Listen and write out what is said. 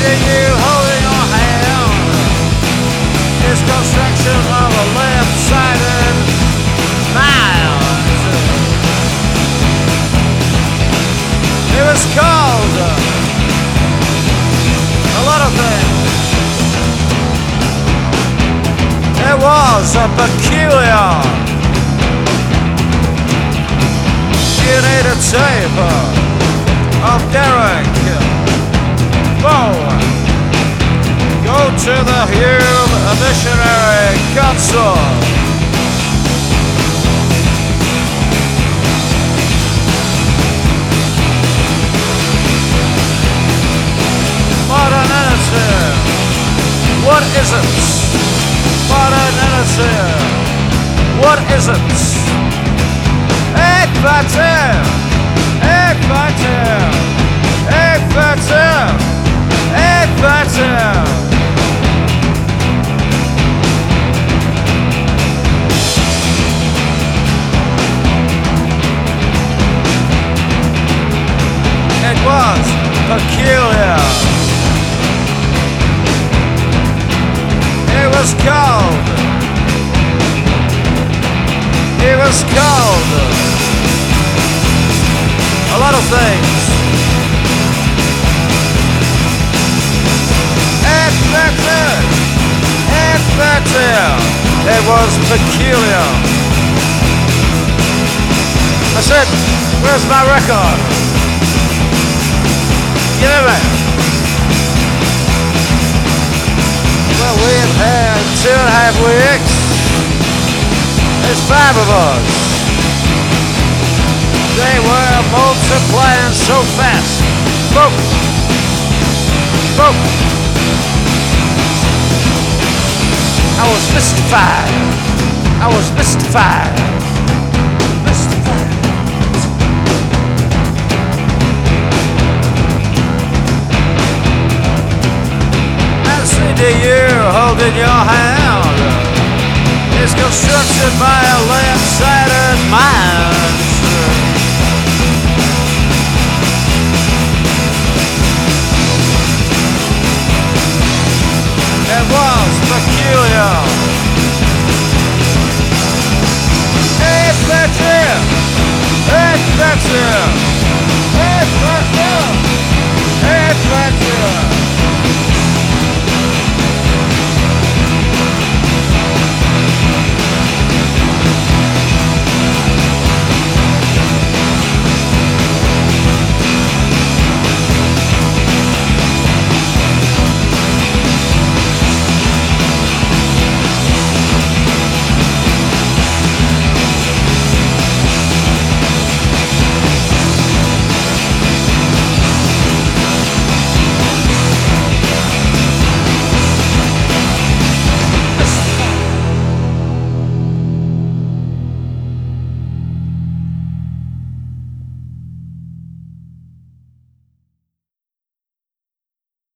to you holding your hand is construction of a left-sided mound. It was called a lot of things. It was a peculiar unit tape of Derek Bowen. Go to the Hume Missionary Council. Modernity, what is it? Modernity, what is it? Ekvativ, Ekvativ, Ekvativ, Ekvativ. It was peculiar. It was cold. It was cold. A lot of things. Effective. Effective. It was peculiar. I said, where's my record? Give it back. Well, we've had 2.5 weeks. There's 5 of us. They were multiplying so fast. Boom. Boom. I was mystified. I was mystified. Mystified. I see to you holding your hand is constructed by a left-sided